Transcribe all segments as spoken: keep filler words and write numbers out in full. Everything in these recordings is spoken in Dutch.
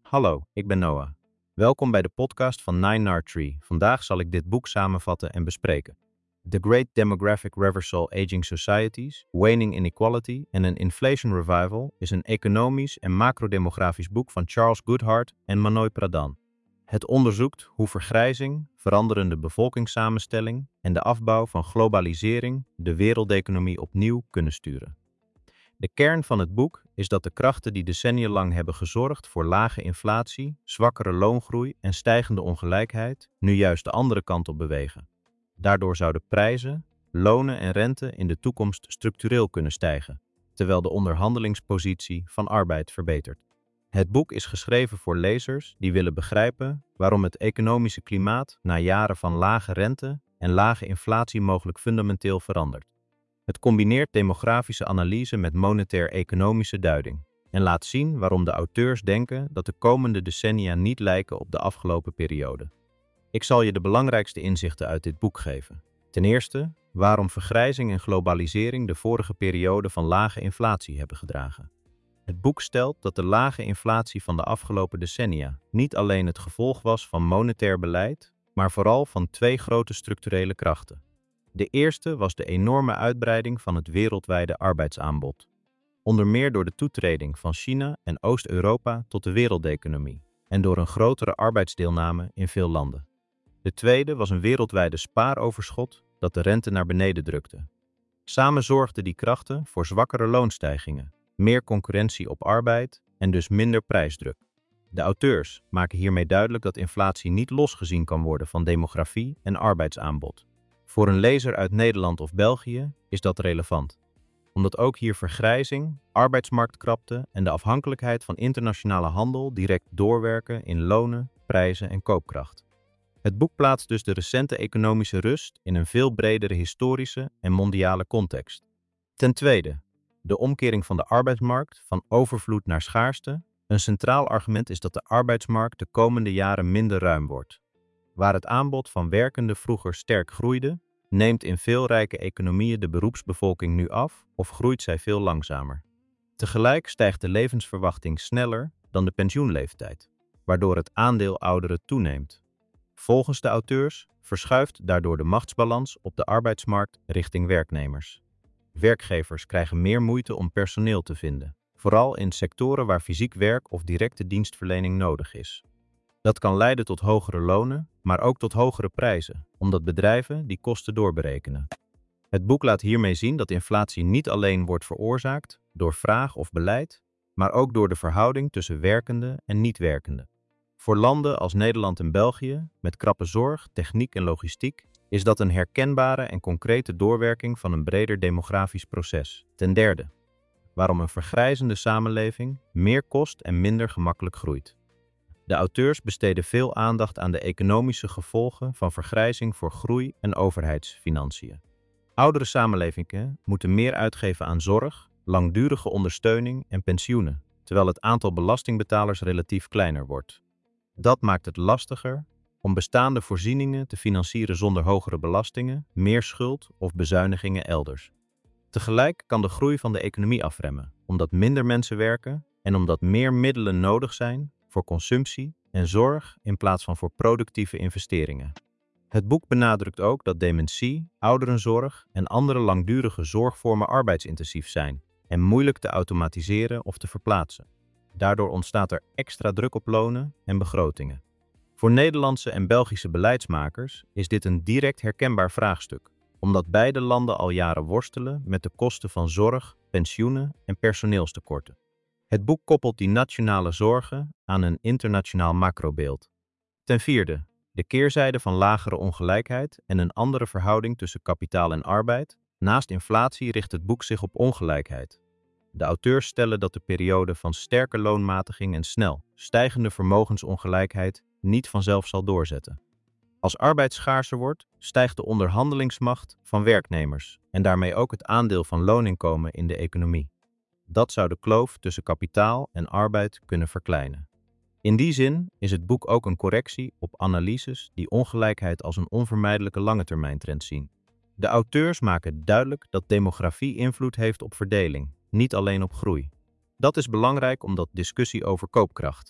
Hallo, ik ben Noah. Welkom bij de podcast van Nine Nard Tree. Vandaag zal ik dit boek samenvatten en bespreken. The Great Demographic Reversal Aging Societies, Waning Inequality and an Inflation Revival is een economisch en macrodemografisch boek van Charles Goodhart en Manoj Pradhan. Het onderzoekt hoe vergrijzing, veranderende bevolkingssamenstelling en de afbouw van globalisering de wereldeconomie opnieuw kunnen sturen. De kern van het boek is dat de krachten die decennia lang hebben gezorgd voor lage inflatie, zwakkere loongroei en stijgende ongelijkheid nu juist de andere kant op bewegen. Daardoor zouden prijzen, lonen en rente in de toekomst structureel kunnen stijgen, terwijl de onderhandelingspositie van arbeid verbetert. Het boek is geschreven voor lezers die willen begrijpen waarom het economische klimaat na jaren van lage rente en lage inflatie mogelijk fundamenteel verandert. Het combineert demografische analyse met monetair-economische duiding en laat zien waarom de auteurs denken dat de komende decennia niet lijken op de afgelopen periode. Ik zal je de belangrijkste inzichten uit dit boek geven. Ten eerste, waarom vergrijzing en globalisering de vorige periode van lage inflatie hebben gedragen. Het boek stelt dat de lage inflatie van de afgelopen decennia niet alleen het gevolg was van monetair beleid, maar vooral van twee grote structurele krachten. De eerste was de enorme uitbreiding van het wereldwijde arbeidsaanbod, onder meer door de toetreding van China en Oost-Europa tot de wereldeconomie en door een grotere arbeidsdeelname in veel landen. De tweede was een wereldwijde spaaroverschot dat de rente naar beneden drukte. Samen zorgden die krachten voor zwakkere loonstijgingen, meer concurrentie op arbeid en dus minder prijsdruk. De auteurs maken hiermee duidelijk dat inflatie niet losgezien kan worden van demografie en arbeidsaanbod. Voor een lezer uit Nederland of België is dat relevant, omdat ook hier vergrijzing, arbeidsmarktkrapte en de afhankelijkheid van internationale handel direct doorwerken in lonen, prijzen en koopkracht. Het boek plaatst dus de recente economische rust in een veel bredere historische en mondiale context. Ten tweede, de omkering van de arbeidsmarkt van overvloed naar schaarste. Een centraal argument is dat de arbeidsmarkt de komende jaren minder ruim wordt. Waar het aanbod van werkenden vroeger sterk groeide, neemt in veel rijke economieën de beroepsbevolking nu af of groeit zij veel langzamer. Tegelijk stijgt de levensverwachting sneller dan de pensioenleeftijd, waardoor het aandeel ouderen toeneemt. Volgens de auteurs verschuift daardoor de machtsbalans op de arbeidsmarkt richting werknemers. Werkgevers krijgen meer moeite om personeel te vinden, vooral in sectoren waar fysiek werk of directe dienstverlening nodig is. Dat kan leiden tot hogere lonen, maar ook tot hogere prijzen, omdat bedrijven die kosten doorberekenen. Het boek laat hiermee zien dat inflatie niet alleen wordt veroorzaakt door vraag of beleid, maar ook door de verhouding tussen werkende en niet-werkende. Voor landen als Nederland en België, met krappe zorg, techniek en logistiek, is dat een herkenbare en concrete doorwerking van een breder demografisch proces. Ten derde, waarom een vergrijzende samenleving meer kost en minder gemakkelijk groeit. De auteurs besteden veel aandacht aan de economische gevolgen van vergrijzing voor groei en overheidsfinanciën. Oudere samenlevingen moeten meer uitgeven aan zorg, langdurige ondersteuning en pensioenen, terwijl het aantal belastingbetalers relatief kleiner wordt. Dat maakt het lastiger om bestaande voorzieningen te financieren zonder hogere belastingen, meer schuld of bezuinigingen elders. Tegelijk kan de groei van de economie afremmen, omdat minder mensen werken en omdat meer middelen nodig zijn voor consumptie en zorg in plaats van voor productieve investeringen. Het boek benadrukt ook dat dementie, ouderenzorg en andere langdurige zorgvormen arbeidsintensief zijn en moeilijk te automatiseren of te verplaatsen. Daardoor ontstaat er extra druk op lonen en begrotingen. Voor Nederlandse en Belgische beleidsmakers is dit een direct herkenbaar vraagstuk, omdat beide landen al jaren worstelen met de kosten van zorg, pensioenen en personeelstekorten. Het boek koppelt die nationale zorgen aan een internationaal macrobeeld. Ten vierde, de keerzijde van lagere ongelijkheid en een andere verhouding tussen kapitaal en arbeid. Naast inflatie richt het boek zich op ongelijkheid. De auteurs stellen dat de periode van sterke loonmatiging en snel stijgende vermogensongelijkheid niet vanzelf zal doorzetten. Als arbeid schaarser wordt, stijgt de onderhandelingsmacht van werknemers en daarmee ook het aandeel van looninkomen in de economie. Dat zou de kloof tussen kapitaal en arbeid kunnen verkleinen. In die zin is het boek ook een correctie op analyses die ongelijkheid als een onvermijdelijke langetermijntrend zien. De auteurs maken duidelijk dat demografie invloed heeft op verdeling, niet alleen op groei. Dat is belangrijk omdat discussie over koopkracht,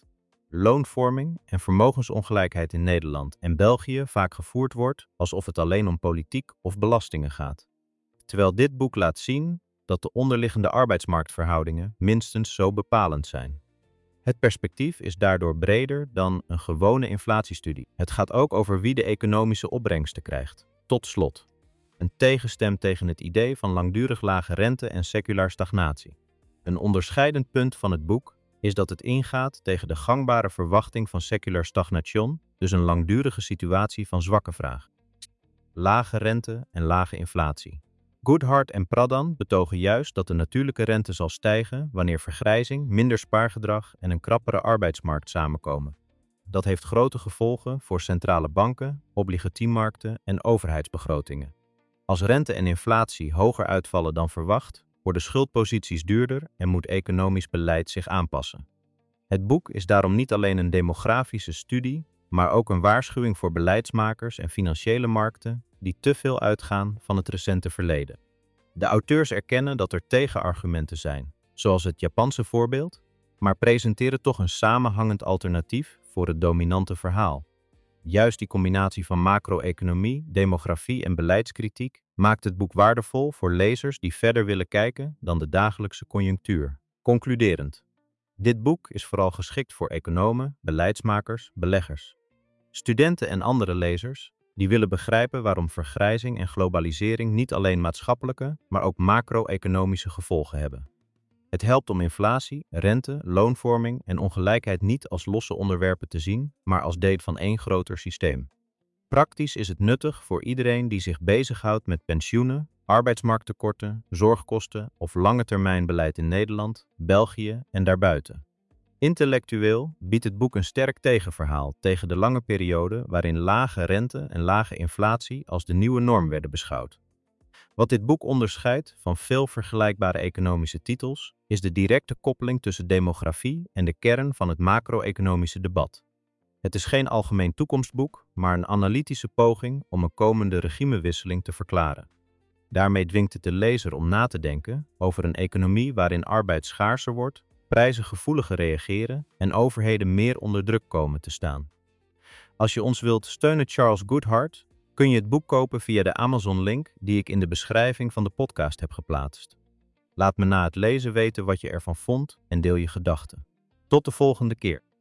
loonvorming en vermogensongelijkheid in Nederland en België vaak gevoerd wordt alsof het alleen om politiek of belastingen gaat. Terwijl dit boek laat zien dat de onderliggende arbeidsmarktverhoudingen minstens zo bepalend zijn. Het perspectief is daardoor breder dan een gewone inflatiestudie. Het gaat ook over wie de economische opbrengsten krijgt. Tot slot, een tegenstem tegen het idee van langdurig lage rente en seculair stagnatie. Een onderscheidend punt van het boek is dat het ingaat tegen de gangbare verwachting van seculair stagnation, dus een langdurige situatie van zwakke vraag. Lage rente en lage inflatie. Goodhart en Pradhan betogen juist dat de natuurlijke rente zal stijgen wanneer vergrijzing, minder spaargedrag en een krappere arbeidsmarkt samenkomen. Dat heeft grote gevolgen voor centrale banken, obligatiemarkten en overheidsbegrotingen. Als rente en inflatie hoger uitvallen dan verwacht, worden schuldposities duurder en moet economisch beleid zich aanpassen. Het boek is daarom niet alleen een demografische studie, maar ook een waarschuwing voor beleidsmakers en financiële markten die te veel uitgaan van het recente verleden. De auteurs erkennen dat er tegenargumenten zijn, zoals het Japanse voorbeeld, maar presenteren toch een samenhangend alternatief voor het dominante verhaal. Juist die combinatie van macro-economie, demografie en beleidskritiek maakt het boek waardevol voor lezers die verder willen kijken dan de dagelijkse conjunctuur. Concluderend. Dit boek is vooral geschikt voor economen, beleidsmakers, beleggers, studenten en andere lezers die willen begrijpen waarom vergrijzing en globalisering niet alleen maatschappelijke, maar ook macro-economische gevolgen hebben. Het helpt om inflatie, rente, loonvorming en ongelijkheid niet als losse onderwerpen te zien, maar als deel van één groter systeem. Praktisch is het nuttig voor iedereen die zich bezighoudt met pensioenen, arbeidsmarkttekorten, zorgkosten of langetermijnbeleid in Nederland, België en daarbuiten. Intellectueel biedt het boek een sterk tegenverhaal tegen de lange periode waarin lage rente en lage inflatie als de nieuwe norm werden beschouwd. Wat dit boek onderscheidt van veel vergelijkbare economische titels is de directe koppeling tussen demografie en de kern van het macro-economische debat. Het is geen algemeen toekomstboek, maar een analytische poging om een komende regimewisseling te verklaren. Daarmee dwingt het de lezer om na te denken over een economie waarin arbeid schaarser wordt, prijzen gevoeliger reageren en overheden meer onder druk komen te staan. Als je ons wilt steunen, Charles Goodhart, kun je het boek kopen via de Amazon-link die ik in de beschrijving van de podcast heb geplaatst. Laat me na het lezen weten wat je ervan vond en deel je gedachten. Tot de volgende keer.